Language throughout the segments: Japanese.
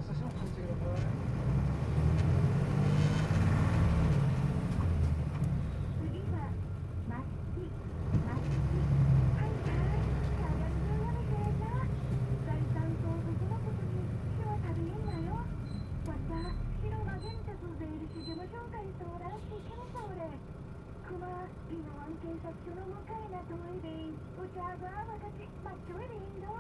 しも感じてください。 次はマスキはいはいしゃがんでやめてな財産相続のことに気は食べんなよわた広間原宅税理士事務所会相談してきました俺熊美濃湾警察署の向かいなといでお茶が私マッチョいでいいんだ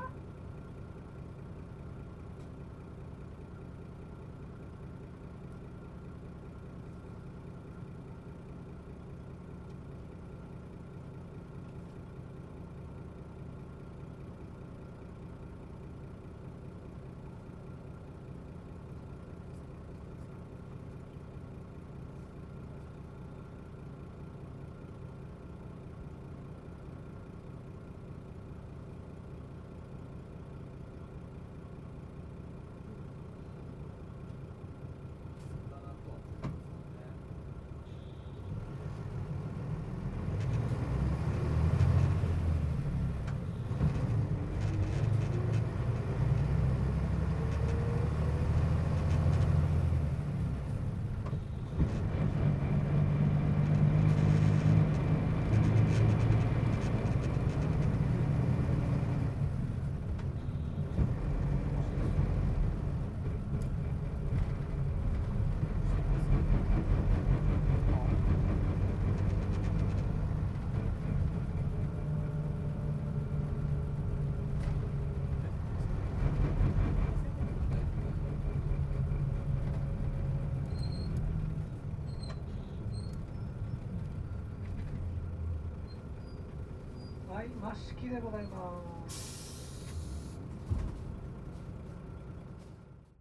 はい、マッシキでございます。